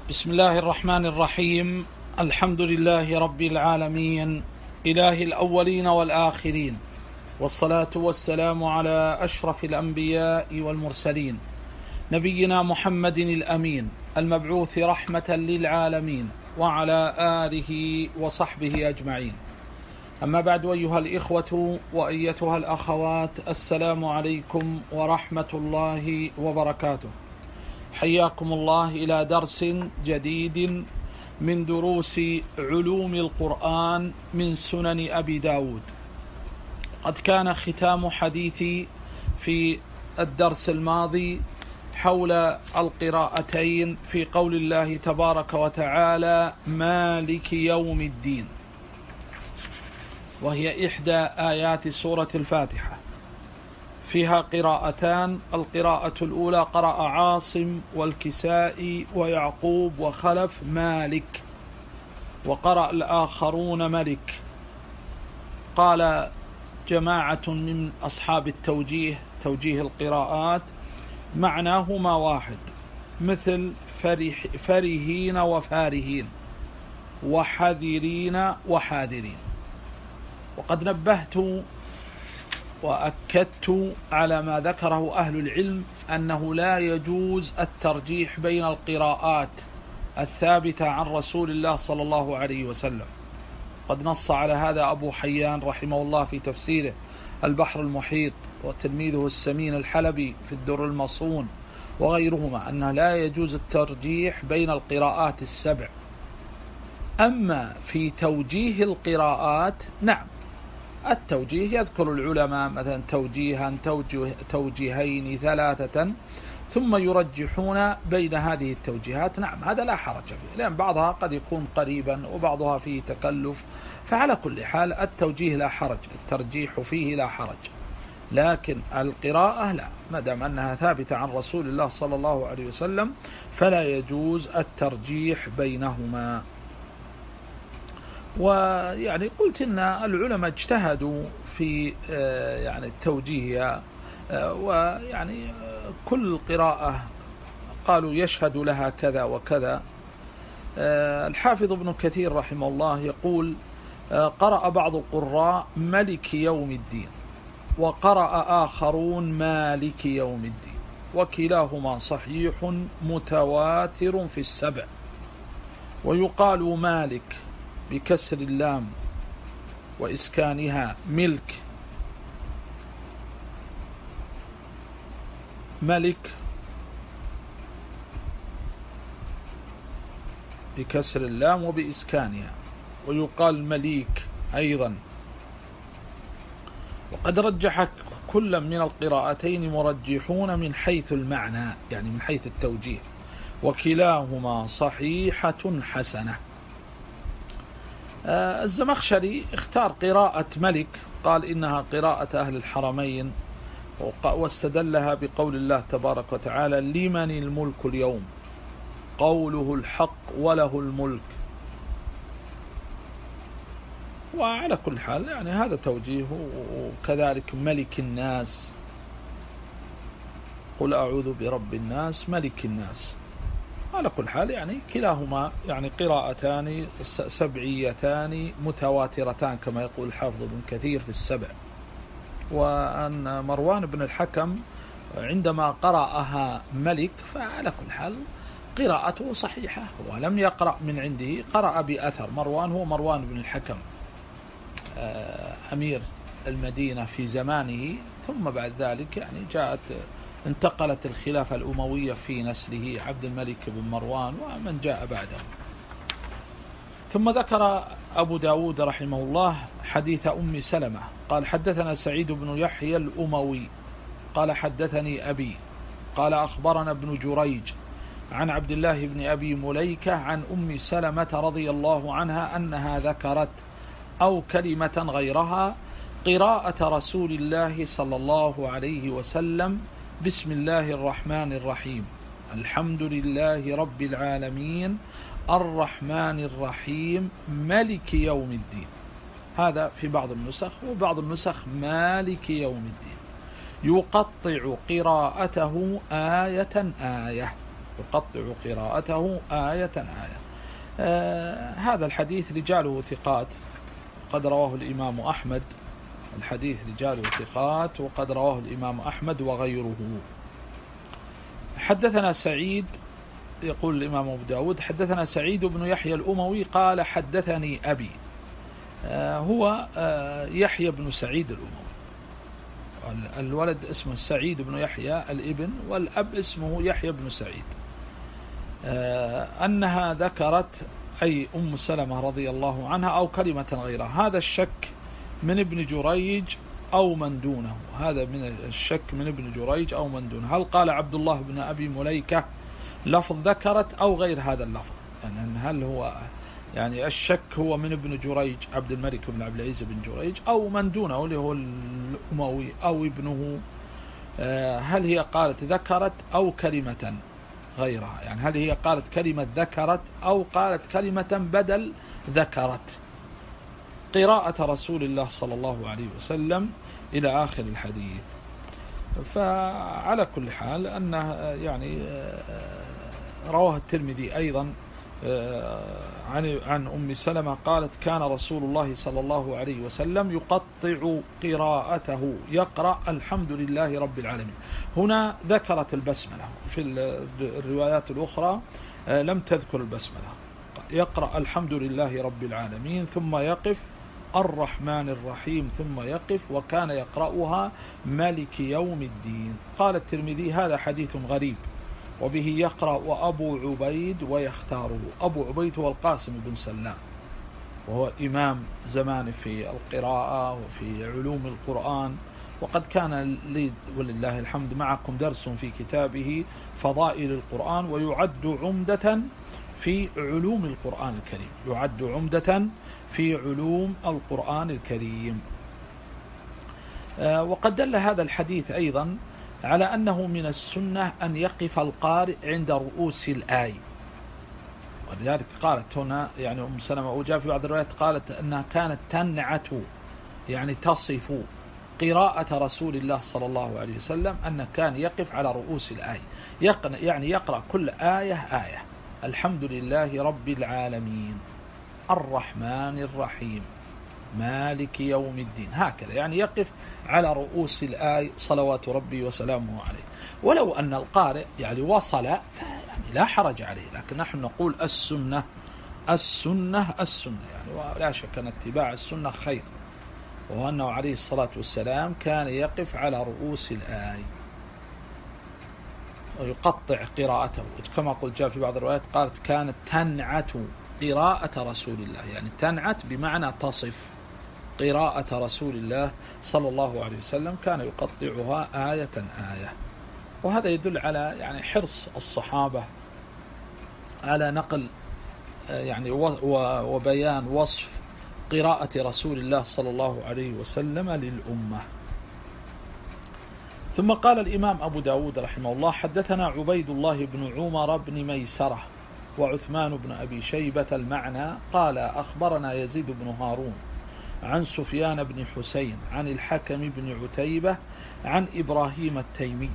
بسم الله الرحمن الرحيم. الحمد لله رب العالمين، إله الأولين والآخرين، والصلاة والسلام على أشرف الأنبياء والمرسلين، نبينا محمد الأمين المبعوث رحمة للعالمين، وعلى آله وصحبه أجمعين. أما بعد، أيها الإخوة وأيتها الأخوات، السلام عليكم ورحمة الله وبركاته. حياكم الله إلى درس جديد من دروس علوم القرآن من سنن أبي داود. قد كان ختام حديثي في الدرس الماضي حول القراءتين في قول الله تبارك وتعالى مالك يوم الدين، وهي إحدى آيات سورة الفاتحة. فيها قراءتان: القراءة الأولى قرأ عاصم والكسائي ويعقوب وخلف مالك، وقرأ الآخرون ملك. قال جماعة من أصحاب التوجيه، توجيه القراءات، معناهما واحد، مثل فرهين وفارهين، وحذرين وحاذرين. وقد نبهت وأكدت على ما ذكره أهل العلم أنه لا يجوز الترجيح بين القراءات الثابتة عن رسول الله صلى الله عليه وسلم. قد نص على هذا أبو حيان رحمه الله في تفسيره البحر المحيط، وتلميذه السمين الحلبي في الدر المصون، وغيرهما، أنه لا يجوز الترجيح بين القراءات السبع. أما في توجيه القراءات، نعم، التوجيه يذكر العلماء مثلا توجيها، توجيهين، ثلاثة، ثم يرجحون بين هذه التوجيهات. نعم، هذا لا حرج فيه، لأن بعضها قد يكون قريبا وبعضها فيه تكلف. فعلى كل حال التوجيه لا حرج، الترجيح فيه لا حرج. لكن القراءة لا، ما دام أنها ثابتة عن رسول الله صلى الله عليه وسلم فلا يجوز الترجيح بينهما. ويعني قلت إن العلماء اجتهدوا في يعني التوجيه، ويعني كل قراءة قالوا يشهد لها كذا وكذا. الحافظ ابن كثير رحمه الله يقول: قرأ بعض القراء ملك يوم الدين، وقرأ آخرون مالك يوم الدين، وكلاهما صحيح متواتر في السبع. ويقال مالك بكسر اللام وإسكانها ملك، ملك بكسر اللام وبإسكانها، ويقال مليك أيضا. وقد رجح كل من القراءتين مرجحون من حيث المعنى، يعني من حيث التوجيه، وكلاهما صحيحة حسنة. الزمخشري اختار قراءة ملك، قال إنها قراءة أهل الحرمين، واستدلها بقول الله تبارك وتعالى: لمن الملك اليوم، قوله الحق وله الملك. وعلى كل حال يعني هذا توجيه. وكذلك ملك الناس، قل أعوذ برب الناس ملك الناس. على كل حال يعني كلاهما يعني قراءتان سبعيتان متواترتان كما يقول الحافظ ابن كثير في السبع. وأن مروان بن الحكم عندما قرأها ملك فعلى كل حال قراءته صحيحة، ولم يقرأ من عنده، قرأ بأثر. مروان هو مروان بن الحكم أمير المدينة في زمانه، ثم بعد ذلك يعني انتقلت الخلافة الأموية في نسله عبد الملك بن مروان ومن جاء بعده. ثم ذكر أبو داود رحمه الله حديث أم سلمة قال: حدثنا سعيد بن يحيى الأموي قال: حدثني أبي قال: أخبرنا ابن جريج عن عبد الله بن أبي مليكة عن أم سلمة رضي الله عنها أنها ذكرت أو كلمة غيرها قراءة رسول الله صلى الله عليه وسلم: بسم الله الرحمن الرحيم، الحمد لله رب العالمين، الرحمن الرحيم، ملك يوم الدين. هذا في بعض النسخ، وبعض النسخ مالك يوم الدين. يقطع قراءته آية آية. يقطع قراءته آية آية. هذا الحديث رجاله ثقات، قد رواه الإمام أحمد. الحديث رجاله ثقات وقد رواه الإمام أحمد وغيره. حدثنا سعيد، يقول الإمام أبو داود حدثنا سعيد بن يحيى الأموي قال حدثني أبي. هو يحيى بن سعيد الأموي، الولد اسمه سعيد بن يحيى الابن، والأب اسمه يحيى بن سعيد. أنها ذكرت أي أم سلمة رضي الله عنها أو كلمة غيرها. هذا الشك من ابن جريج أو من دونه، هذا من الشك من ابن جريج أو من دونه. هل قال عبد الله بن أبي مليكة لفظ ذكرت أو غير هذا اللفظ؟ يعني هل هو يعني الشك هو من ابن جريج عبد الملك بن عبد العزيز بن جريج أو من دونه اللي هو الأموي أو ابنه؟ هل هي قالت ذكرت أو كلمة غيرها؟ يعني هل هي قالت كلمة ذكرت أو قالت كلمة بدل ذكرت؟ قراءة رسول الله صلى الله عليه وسلم إلى آخر الحديث. فعلى كل حال أنه يعني رواه الترمذي أيضا عن أم سلمة قالت كان رسول الله صلى الله عليه وسلم يقطع قراءته يقرأ الحمد لله رب العالمين. هنا ذكرت البسملة، في الروايات الأخرى لم تذكر البسملة. يقرأ الحمد لله رب العالمين ثم يقف الرحمن الرحيم ثم يقف، وكان يقرأها مالك يوم الدين. قال الترمذي هذا حديث غريب وبه يقرأ وأبو عبيد ويختاره. أبو عبيد هو القاسم بن سلام، وهو إمام زمان في القراءة وفي علوم القرآن، وقد كان لي ولله الحمد معكم درس في كتابه فضائل القرآن، ويعد عمدة في علوم القرآن الكريم، يعد عمدة في علوم القرآن الكريم. وقد دل هذا الحديث أيضا على أنه من السنة أن يقف القارئ عند رؤوس الآية، ولذلك قالت هنا يعني أم سلمة، وجاء في بعض الروايات قالت أنها كانت تنعت يعني تصف قراءة رسول الله صلى الله عليه وسلم أنه كان يقف على رؤوس الآية، يعني يقرأ كل آية آية. الحمد لله رب العالمين الرحمن الرحيم مالك يوم الدين، هكذا يعني يقف على رؤوس الآية صلوات ربي وسلامه عليه. ولو أن القارئ يعني وصل يعني لا حرج عليه، لكن نحن نقول السنة يعني، ولا شك أن اتباع السنة خير، وأنه عليه الصلاة والسلام كان يقف على رؤوس الآية ويقطع قراءته، كما قلت جاء في بعض الروايات قالت كانت تنعت قراءة رسول الله، يعني تنعت بمعنى تصف قراءة رسول الله صلى الله عليه وسلم، كان يقطعها آية آية. وهذا يدل على يعني حرص الصحابة على نقل يعني وبيان وصف قراءة رسول الله صلى الله عليه وسلم للأمة. ثم قال الإمام أبو داود رحمه الله حدثنا عبيد الله بن عمر بن ميسرة وعثمان بن أبي شيبة المعنى قال أخبرنا يزيد بن هارون عن سفيان بن حسين عن الحكم بن عتيبة عن إبراهيم التيمي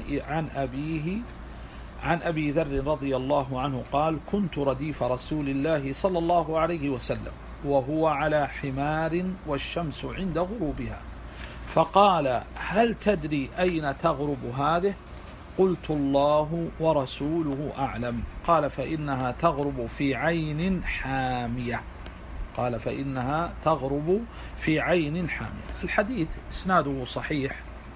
عن أبي ذر رضي الله عنه قال كنت رديف رسول الله صلى الله عليه وسلم وهو على حمار والشمس عند غروبها، فقال هل تدري أين تغرب هذه؟ قلت الله ورسوله أعلم. قال فإنها تغرب في عين حامية. الحديث إسناده صحيح،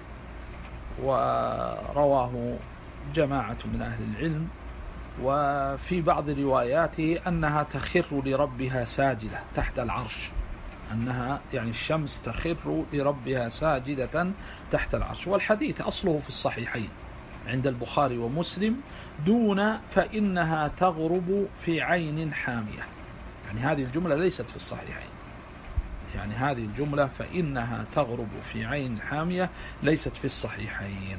ورواه جماعة من أهل العلم، وفي بعض رواياته أنها تخر لربها ساجدة تحت العرش، أنها يعني الشمس تخر لربها ساجدة تحت العرش. والحديث أصله في الصحيحين عند البخاري ومسلم دون فإنها تغرب في عين حامية، يعني هذه الجملة ليست في الصحيحين، يعني هذه الجملة فإنها تغرب في عين حامية ليست في الصحيحين.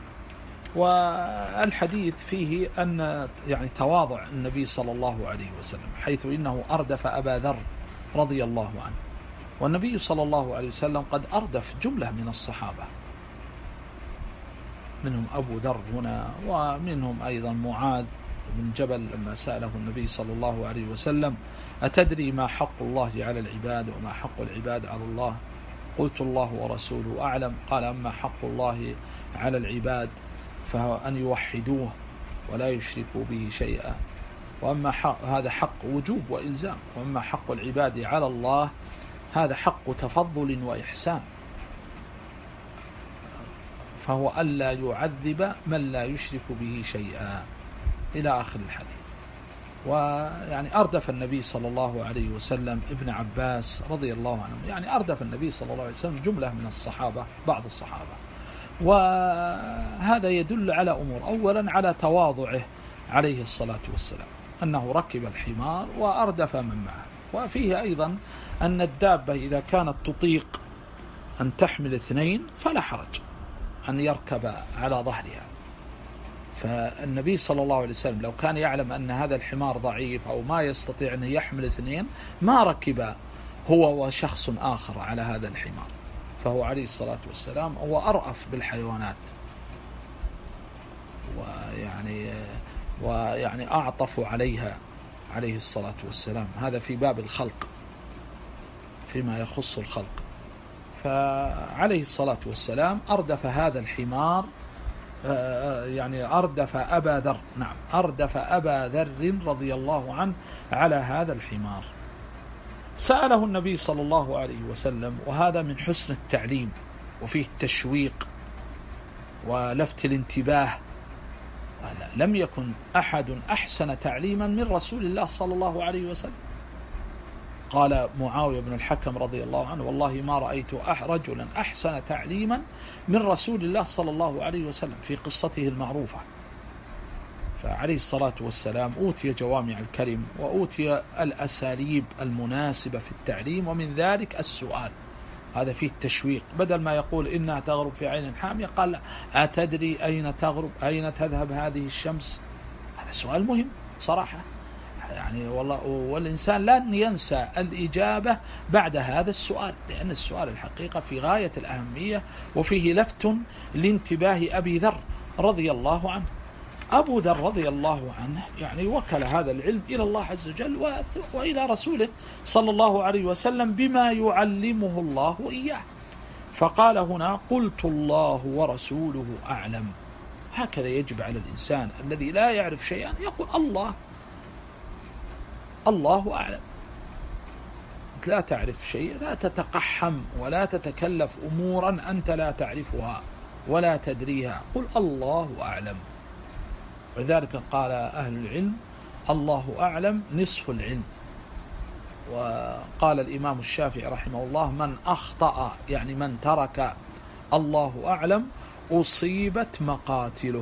والحديث فيه أن يعني تواضع النبي صلى الله عليه وسلم، حيث إنه أردف أبا ذر رضي الله عنه، والنبي صلى الله عليه وسلم قد أردف جملة من الصحابة، منهم أبو ذر هنا، ومنهم أيضا معاذ بن جبل لما سأله النبي صلى الله عليه وسلم: أتدري ما حق الله على العباد وما حق العباد على الله؟ قلت: الله ورسوله أعلم. قال: أما حق الله على العباد فهو أن يوحدوه ولا يشركوا به شيئا، وأما هذا حق وجوب وإلزام، وأما حق العباد على الله هذا حق تفضل وإحسان، فهو ألا يعذب من لا يشرك به شيئا، إلى آخر الحديث. ويعني أردف النبي صلى الله عليه وسلم ابن عباس رضي الله عنه، يعني أردف النبي صلى الله عليه وسلم جملة من الصحابة، بعض الصحابة، وهذا يدل على أمور: أولا على تواضعه عليه الصلاة والسلام، أنه ركب الحمار وأردف من معه. وفيه أيضا أن الدابة إذا كانت تطيق أن تحمل اثنين فلا حرج أن يركب على ظهرها. فالنبي صلى الله عليه وسلم لو كان يعلم أن هذا الحمار ضعيف أو ما يستطيع أن يحمل اثنين ما ركب هو وشخص آخر على هذا الحمار، فهو عليه الصلاة والسلام هو أرأف بالحيوانات، ويعني أعطف عليها عليه الصلاة والسلام. هذا في باب الخلق، فيما يخص الخلق. فعليه الصلاة والسلام أردف هذا الحمار، يعني أردف أبا ذر، نعم أردف أبا ذر رضي الله عنه على هذا الحمار. سأله النبي صلى الله عليه وسلم، وهذا من حسن التعليم وفيه التشويق ولفت الانتباه. لم يكن أحد أحسن تعليما من رسول الله صلى الله عليه وسلم. قال معاوية بن الحكم رضي الله عنه: والله ما رأيت رجلا أحسن تعليما من رسول الله صلى الله عليه وسلم، في قصته المعروفة. فعليه الصلاة والسلام أوتي جوامع الكلم وأوتي الأساليب المناسبة في التعليم، ومن ذلك السؤال، هذا فيه التشويق. بدل ما يقول إنها تغرب في عين حامية قال: لا، أتدري أين تغرب، أين تذهب هذه الشمس؟ هذا سؤال مهم صراحة، يعني والله، والإنسان لن ينسى الإجابة بعد هذا السؤال، لأن السؤال الحقيقة في غاية الأهمية وفيه لفت لانتباه أبي ذر رضي الله عنه. أبو ذر رضي الله عنه يعني وكل هذا العلم إلى الله عز وجل وإلى رسوله صلى الله عليه وسلم بما يعلمه الله إياه. فقال هنا: قلت الله ورسوله أعلم. هكذا يجب على الإنسان الذي لا يعرف شيئا يقول: الله أعلم. لا تعرف شيء لا تتقحم ولا تتكلف أمورا أنت لا تعرفها ولا تدريها، قل الله أعلم. ولذلك قال أهل العلم: الله أعلم نصف العلم. وقال الإمام الشافعي رحمه الله: من أخطأ، يعني من ترك الله أعلم، أصيبت مقاتله.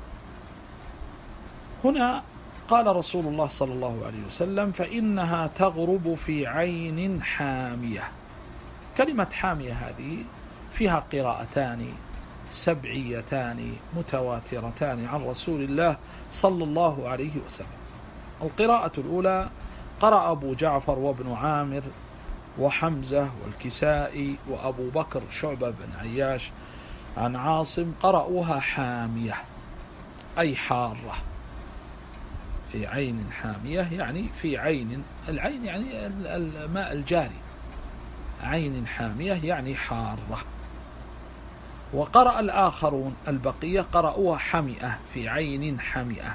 هنا قال رسول الله صلى الله عليه وسلم: فإنها تغرب في عين حامية. كلمة حامية هذه فيها قراءتان سبعيتان متواترتان عن رسول الله صلى الله عليه وسلم. القراءة الأولى قرأ أبو جعفر وابن عامر وحمزة والكسائي وأبو بكر شعبة بن عياش عن عاصم، قرأوها حامية أي حارة، في عين حامية يعني في عين، العين يعني الماء الجاري، عين حامية يعني حارة. وقرأ الآخرون البقية قرأوها حمئة، في عين حمئة.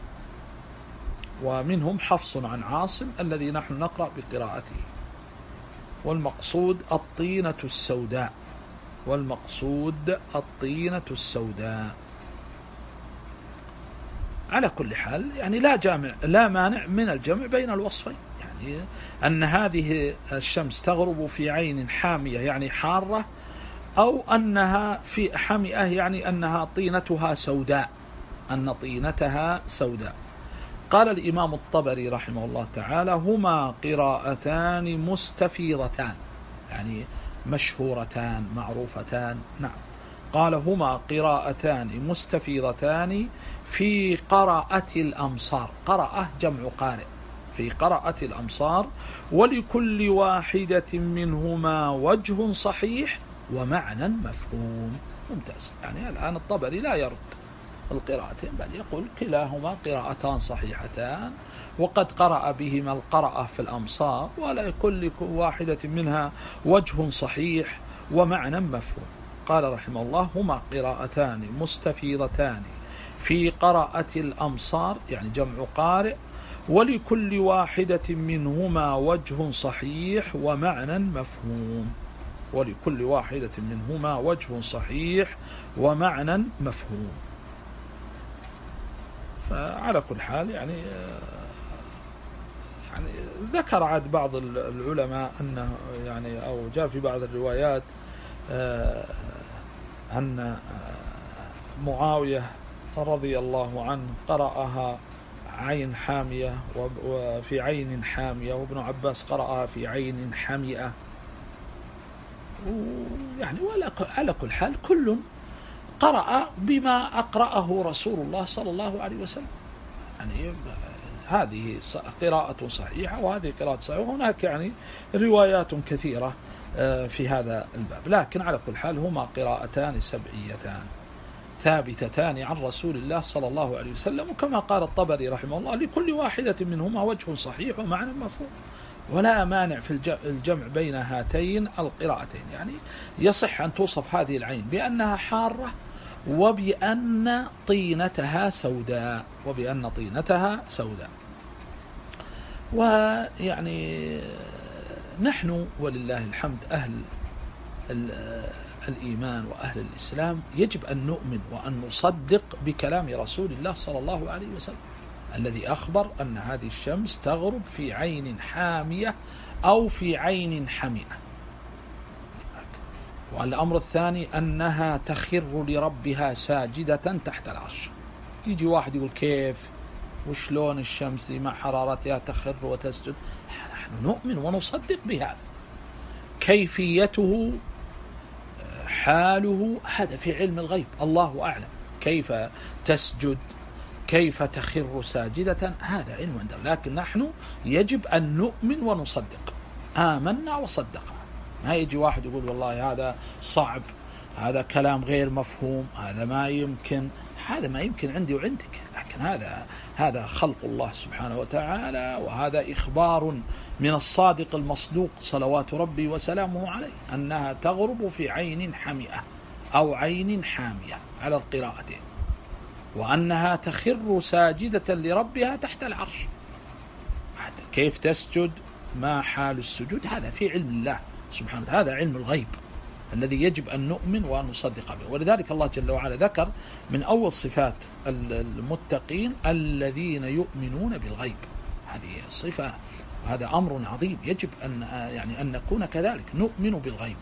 ومنهم حفص عن عاصم الذي نحن نقرأ بقراءته. والمقصود الطينة السوداء، والمقصود الطينة السوداء. على كل حال يعني لا مانع من الجمع بين الوصفين، يعني أن هذه الشمس تغرب في عين حامية يعني حارة، أو أنها في حمئة يعني أنها طينتها سوداء، أن طينتها سوداء. قال الإمام الطبري رحمه الله تعالى: هما قراءتان مستفيضتان، يعني مشهورتان معروفتان. نعم، قال: هما قراءتان مستفيضتان في قراءة الأمصار. قراءة جمع قارئ، في قراءة الأمصار، ولكل واحدة منهما وجه صحيح ومعنى مفهوم. ممتاز. يعني الآن الطبري لا يرد القراءتين، بل يقول كلاهما قراءتان صحيحتان، وقد قرأ بهما القرأة في الأمصار، ولكل واحدة منها وجه صحيح ومعنى مفهوم. قال رحمه الله: هما قراءتان مستفيضتان في قراءة الأمصار، يعني جمع قارئ، ولكل واحدة منهما وجه صحيح ومعنى مفهوم. ولكل واحدة منهما وجه صحيح ومعنى مفهوم. فعلى كل حال يعني ذكر عاد بعض العلماء أنه يعني أو جاء في بعض الروايات أن معاوية رضي الله عنه قرأها عين حامية وفي عين حامية، وابن عباس قرأها في عين حمئة. يعني على كل حال كل قرأ بما أقرأه رسول الله صلى الله عليه وسلم. يعني هذه قراءة صحيحة وهذه قراءة صحيحة، وهناك يعني روايات كثيرة في هذا الباب، لكن على كل حال هما قراءتان سبعيتان ثابتتان عن رسول الله صلى الله عليه وسلم. وكما قال الطبري رحمه الله: لكل واحدة منهما وجه صحيح ومعنى مفهوم، ولا مانع في الجمع بين هاتين القراءتين. يعني يصح أن توصف هذه العين بأنها حارة وبأن طينتها سوداء، ويعني نحن ولله الحمد أهل الإيمان وأهل الإسلام يجب أن نؤمن وأن نصدق بكلام رسول الله صلى الله عليه وسلم الذي أخبر أن هذه الشمس تغرب في عين حامية أو في عين حمئة. والأمر الثاني أنها تخر لربها ساجدة تحت العرش. يجي واحد يقول: كيف وشلون الشمس دي مع حرارتها تخر وتسجد؟ نحن نؤمن ونصدق بهذا. كيفيته حاله هذا في علم الغيب، الله أعلم. كيف تسجد، كيف تخر ساجدة، هذا علم عندنا، لكن نحن يجب أن نؤمن ونصدق. آمنا وصدقنا. ما يجي واحد يقول: والله هذا صعب، هذا كلام غير مفهوم، هذا ما يمكن. هذا ما يمكن عندي وعندك، لكن هذا خلق الله سبحانه وتعالى، وهذا إخبار من الصادق المصدوق صلوات ربي وسلامه عليه أنها تغرب في عين حمئة أو عين حامية على القراءتين، وأنها تخر ساجدة لربها تحت العرش. كيف تسجد، ما حال السجود، هذا في علم الله سبحانه، هذا علم الغيب الذي يجب أن نؤمن ونصدق به. ولذلك الله جل وعلا ذكر من أول صفات المتقين الذين يؤمنون بالغيب. هذه صفة، هذا أمر عظيم، يجب أن نكون كذلك، نؤمن بالغيب.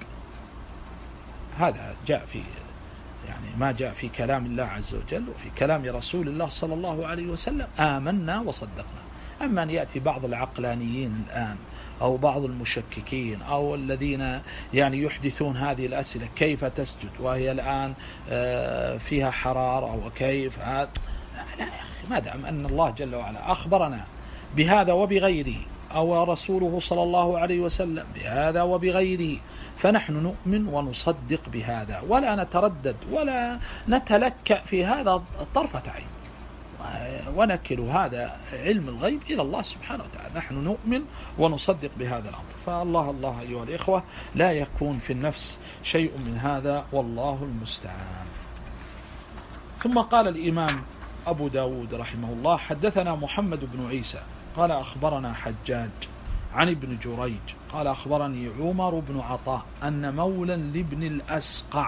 هذا جاء في ما جاء في كلام الله عز وجل وفي كلام رسول الله صلى الله عليه وسلم: آمنا وصدقنا. أما أن يأتي بعض العقلانيين الآن أو بعض المشككين أو الذين يحدثون هذه الأسئلة: كيف تسجد وهي الآن فيها حرارة، أو كيف هذا؟ لا يا أخي، ما دام أن الله جل وعلا أخبرنا بهذا وبغيره، أو رسوله صلى الله عليه وسلم بهذا وبغيره، فنحن نؤمن ونصدق بهذا، ولا نتردد ولا نتلكأ في هذا طرفة عين، ونكل هذا علم الغيب إلى الله سبحانه وتعالى. نحن نؤمن ونصدق بهذا الأمر. فالله أيها الإخوة لا يكون في النفس شيء من هذا، والله المستعان. ثم قال الإمام أبو داود رحمه الله: حدثنا محمد بن عيسى قال أخبرنا حجاج عن ابن جريج قال أخبرني عمر بن عطاء أن مولا لابن الأسقع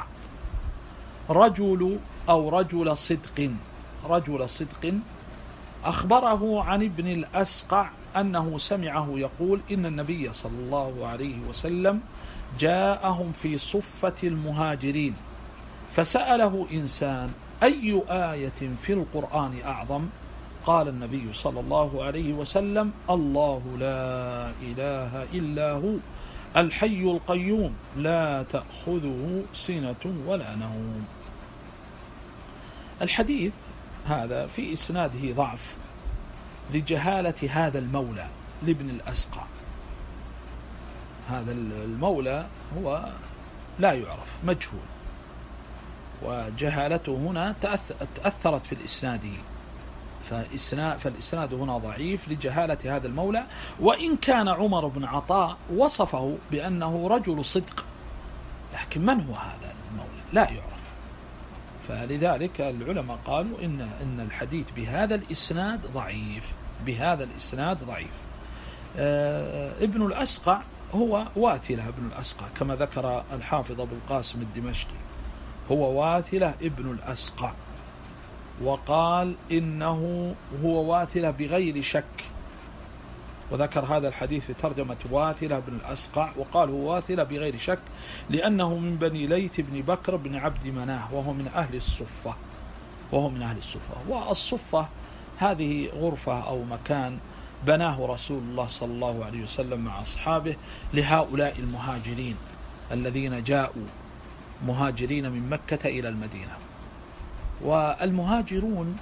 رجل صدق أخبره عن ابن الأسقع أنه سمعه يقول: إن النبي صلى الله عليه وسلم جاءهم في صفة المهاجرين فسأله إنسان: أي آية في القرآن أعظم؟ قال النبي صلى الله عليه وسلم: الله لا إله إلا هو الحي القيوم لا تأخذه سنة ولا نوم. الحديث هذا في إسناده ضعف لجهالة هذا المولى لابن الأسقع. هذا المولى هو لا يعرف، مجهول، وجهالته هنا تأثرت في الإسناد، فالإسناد هنا ضعيف لجهالة هذا المولى، وإن كان عمر بن عطاء وصفه بأنه رجل صدق، لكن من هو هذا المولى لا يعرف. فلذلك العلماء قالوا إن الحديث بهذا الإسناد ضعيف، بهذا الإسناد ضعيف. ابن الأسقع هو واثلة ابن الأسقع كما ذكر الحافظ أبو القاسم الدمشقي، هو واثلة ابن الأسقع، وقال إنه هو واثلة بغير شك، وذكر هذا الحديث في ترجمة واثلة بن الأسقع، وقال هو واثلة بغير شك لأنه من بني ليث بن بكر بن عبد مناه، وهو من أهل الصفة، والصفة هذه غرفة أو مكان بناه رسول الله صلى الله عليه وسلم مع أصحابه لهؤلاء المهاجرين الذين جاءوا مهاجرين من مكة إلى المدينة. والمهاجرون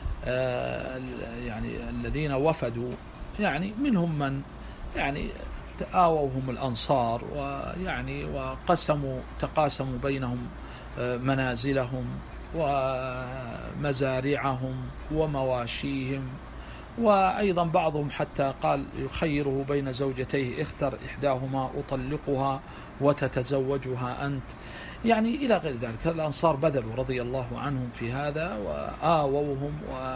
يعني الذين وفدوا يعني منهم من يعني آووهم الأنصار، ويعني تقاسموا بينهم منازلهم ومزارعهم ومواشيهم، وأيضا بعضهم حتى قال يخيره بين زوجتيه، اختر إحداهما أطلقها وتتزوجها أنت، يعني إلى غير ذلك. الأنصار بذلوا رضي الله عنهم في هذا، وآووهم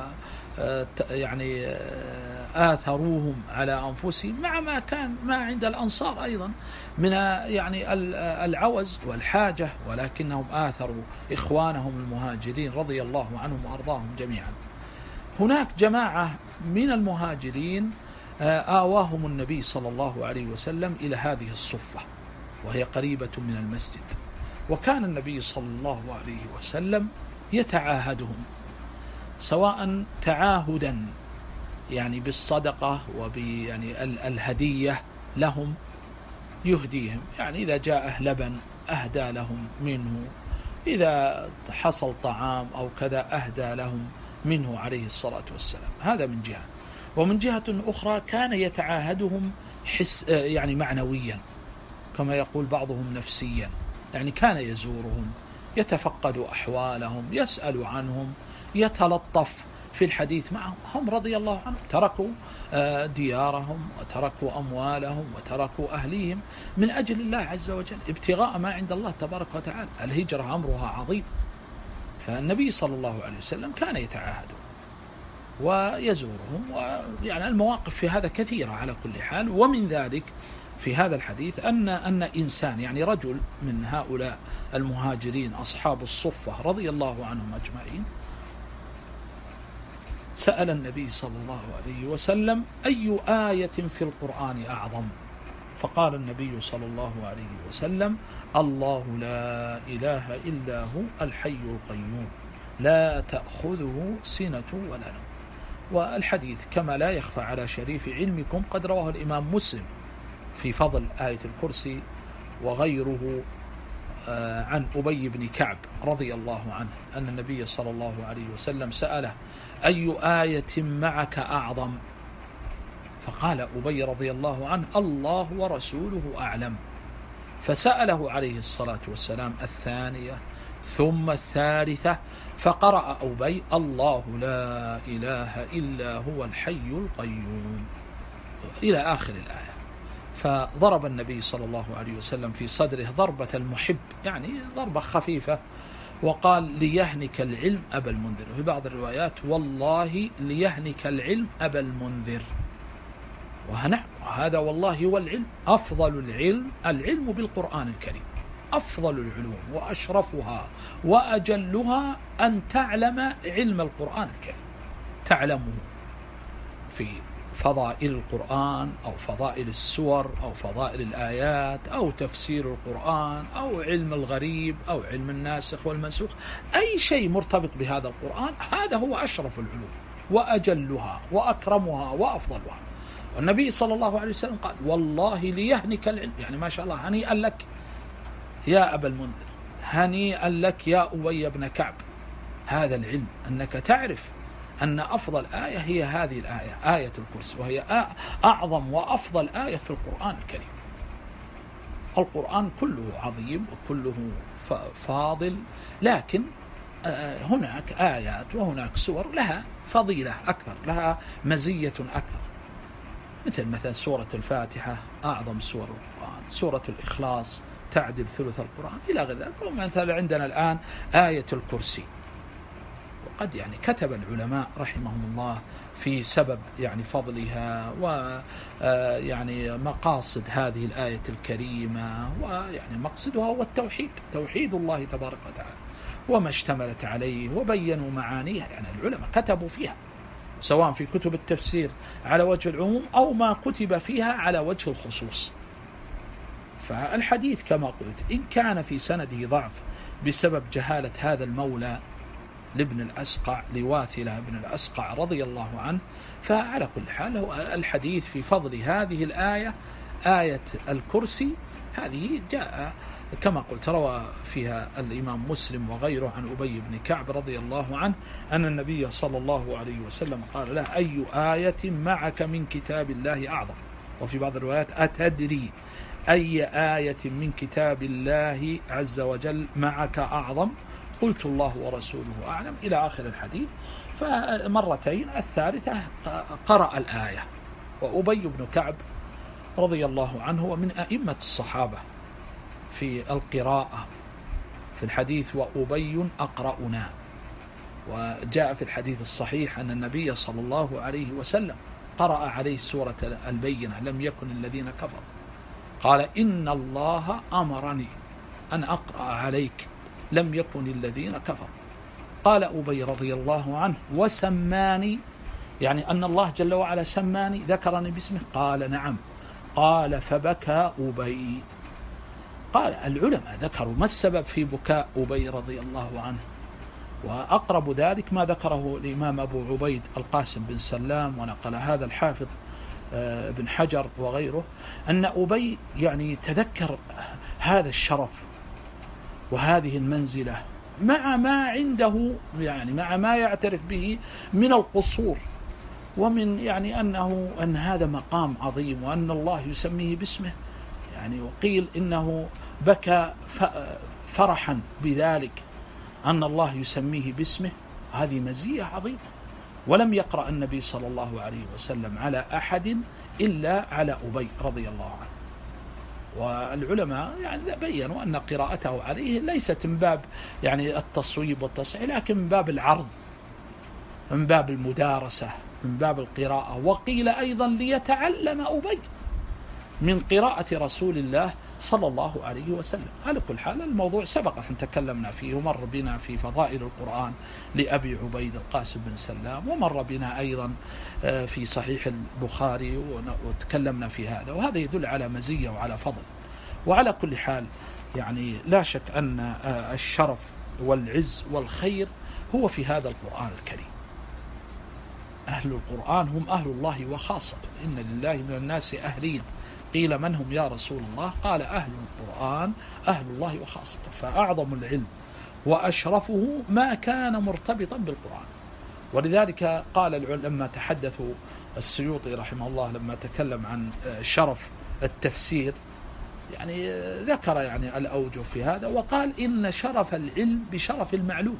يعني آثروهم على أنفسهم، مع ما كان ما عند الأنصار أيضا من يعني العوز والحاجة، ولكنهم آثروا إخوانهم المهاجرين رضي الله عنهم وأرضاهم جميعا. هناك جماعة من المهاجرين آواهم النبي صلى الله عليه وسلم إلى هذه الصفة، وهي قريبة من المسجد، وكان النبي صلى الله عليه وسلم يتعاهدهم، سواء تعاهدا يعني بالصدقة وبيعني الهدية لهم، يهديهم، يعني إذا جاء لبن أهدى لهم منه، إذا حصل طعام أو كذا أهدى لهم منه عليه الصلاة والسلام. هذا من جهة. ومن جهة أخرى كان يتعاهدهم يعني معنويا، كما يقول بعضهم نفسيا، يعني كان يزورهم، يتفقد أحوالهم، يسأل عنهم، يتلطف في الحديث معهم. هم رضي الله عنهم تركوا ديارهم وتركوا أموالهم وتركوا أهليهم من أجل الله عز وجل، ابتغاء ما عند الله تبارك وتعالى. الهجرة أمرها عظيم، فالنبي صلى الله عليه وسلم كان يتعاهدهم ويزورهم، ويعني المواقف في هذا كثيرة على كل حال. ومن ذلك في هذا الحديث أن إنسان يعني رجل من هؤلاء المهاجرين أصحاب الصفة رضي الله عنهم أجمعين سأل النبي صلى الله عليه وسلم أي آية في القرآن أعظم؟ فقال النبي صلى الله عليه وسلم الله لا إله إلا هو الحي القيوم لا تأخذه سنة ولا نوم. والحديث كما لا يخفى على شريف علمكم قد رواه الإمام مسلم في فضل آية الكرسي وغيره عن أبي بن كعب رضي الله عنه أن النبي صلى الله عليه وسلم سأله أي آية معك أعظم؟ فقال أبي رضي الله عنه الله ورسوله أعلم. فسأله عليه الصلاة والسلام الثانية ثم الثالثة، فقرأ أبي الله لا إله إلا هو الحي القيوم إلى آخر الآية. فضرب النبي صلى الله عليه وسلم في صدره ضربة المحب، يعني ضربة خفيفة، وقال ليهنك العلم أبا المنذر. وفي بعض الروايات والله ليهنك العلم أبا المنذر. وهذا والله هو العلم، أفضل العلم بالقرآن الكريم، أفضل العلوم وأشرفها وأجلها أن تعلم علم القرآن الكريم، تعلمه في فضائل القرآن أو فضائل السور أو فضائل الآيات أو تفسير القرآن أو علم الغريب أو علم الناسخ والمنسوخ، أي شيء مرتبط بهذا القرآن هذا هو أشرف العلوم وأجلها وأكرمها وأفضلها. والنبي صلى الله عليه وسلم قال والله ليهنك العلم، يعني ما شاء الله هنيئا لك يا أبا المنذر، هنيئا لك يا أبي بن كعب، هذا العلم أنك تعرف أن أفضل آية هي هذه الآية آية الكرسي، وهي أعظم وأفضل آية في القرآن الكريم. القرآن كله عظيم وكله فاضل، لكن هناك آيات وهناك سور لها فضيلة أكثر، لها مزية أكثر، مثل سورة الفاتحة أعظم سور القرآن، سورة الإخلاص تعدل ثلث القرآن إلى غير ذلك. ومثلا عندنا الآن آية الكرسي، وقد كتب العلماء رحمهم الله في سبب فضلها مقاصد هذه الآية الكريمة، مقصدها هو التوحيد، توحيد الله تبارك وتعالى وما اشتملت عليه، وبينوا معانيها. العلماء كتبوا فيها سواء في كتب التفسير على وجه العموم أو ما كتب فيها على وجه الخصوص. فالحديث كما قلت إن كان في سنده ضعف بسبب جهالة هذا المولى لابن الأسقع، لواثلة بن الأسقع رضي الله عنه، فعلى كل حال هو الحديث في فضل هذه الآية، آية الكرسي، هذه جاء كما قلت روى فيها الإمام مسلم وغيره عن أبي بن كعب رضي الله عنه أن النبي صلى الله عليه وسلم قال له: أي آية معك من كتاب الله أعظم؟ وفي بعض الروايات: أتدري أي آية من كتاب الله عز وجل معك أعظم؟ قلت: الله ورسوله أعلم، إلى آخر الحديث. فمرتين، الثالثة قرأ الآية. وأبي بن كعب رضي الله عنه ومن أئمة الصحابة في القراءة، في الحديث: وأبي أقرأنا. وجاء في الحديث الصحيح أن النبي صلى الله عليه وسلم قرأ عليه سورة البينة: لم يكن الذين كفروا، قال: إن الله أمرني أن أقرأ عليك لم يكن الذين كفروا. قال أبي رضي الله عنه: وسماني، أن الله جل وعلا سماني، ذكرني باسمه؟ قال: نعم. قال: فبكى أبي. قال العلماء ذكروا ما السبب في بكاء أبي رضي الله عنه، وأقرب ذلك ما ذكره الإمام أبو عبيد القاسم بن سلام، ونقل هذا الحافظ بن حجر وغيره، أن أبي تذكر هذا الشرف وهذه المنزلة مع ما عنده، مع ما يعترف به من القصور، ومن أن هذا مقام عظيم وأن الله يسميه باسمه. وقيل إنه بكى فرحا بذلك أن الله يسميه باسمه، هذه مزية عظيمة. ولم يقرأ النبي صلى الله عليه وسلم على أحد إلا على أبي رضي الله عنه. والعلماء بيّنوا أن قراءته عليه ليست من باب التصويب والتصحيح، لكن من باب العرض، من باب المدارسة، من باب القراءة. وقيل أيضا ليتعلم أبي من قراءة رسول الله صلى الله عليه وسلم. على كل حال الموضوع سبق أن تكلمنا فيه، ومر بنا في فضائل القرآن لأبي عبيد القاسم بن سلام، ومر بنا أيضا في صحيح البخاري وتكلمنا في هذا، وهذا يدل على مزية وعلى فضل. وعلى كل حال لا شك أن الشرف والعز والخير هو في هذا القرآن الكريم. أهل القرآن هم أهل الله وخاصته، إن لله من الناس أهلين. قيل: من هم يا رسول الله؟ قال: أهل القرآن أهل الله وخاصته. فأعظم العلم وأشرفه ما كان مرتبطا بالقرآن. ولذلك قال لما تحدثوا السيوطي رحمه الله لما تكلم عن شرف التفسير، ذكر الأوجه في هذا، وقال: إن شرف العلم بشرف المعلوم،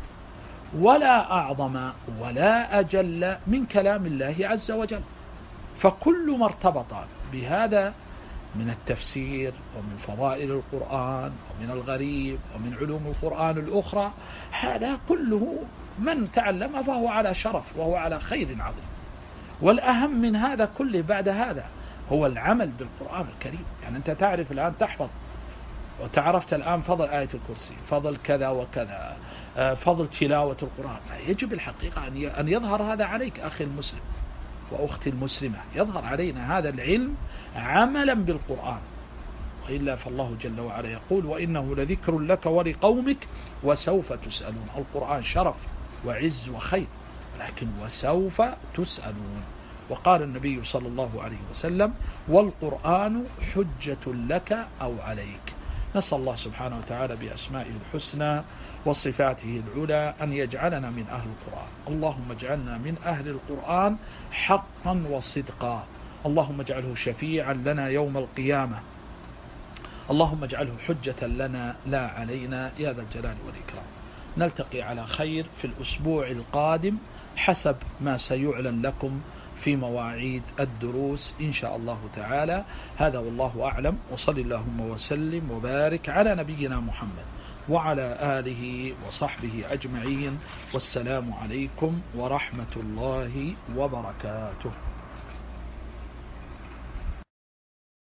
ولا أعظم ولا أجل من كلام الله عز وجل. فكل ما ارتبط بهذا من التفسير ومن فضائل القرآن ومن الغريب ومن علوم القرآن الأخرى، هذا كله من تعلم فهو على شرف وهو على خير عظيم. والأهم من هذا كله بعد هذا هو العمل بالقرآن الكريم. أنت تعرف الآن، تحفظ، وتعرفت الآن فضل آية الكرسي، فضل كذا وكذا، فضل تلاوة القرآن. يجب الحقيقة أن يظهر هذا عليك أخي المسلم وأختي المسلمة، يظهر علينا هذا العلم عملا بالقرآن، وإلا فالله جل وعلا يقول: وإنه لذكر لك ولقومك وسوف تسألون. القرآن شرف وعز وخير، لكن وسوف تسألون. وقال النبي صلى الله عليه وسلم: والقرآن حجة لك أو عليك. نسأل الله سبحانه وتعالى بأسمائه الحسنى وصفاته العلى أن يجعلنا من أهل القرآن. اللهم اجعلنا من أهل القرآن حقا وصدقا. اللهم اجعله شفيعا لنا يوم القيامة. اللهم اجعله حجة لنا لا علينا يا ذا الجلال والإكرام. نلتقي على خير في الأسبوع القادم حسب ما سيعلن لكم في مواعيد الدروس إن شاء الله تعالى. هذا والله أعلم، وصل اللهم وسلم وبارك على نبينا محمد وعلى آله وصحبه أجمعين، والسلام عليكم ورحمة الله وبركاته.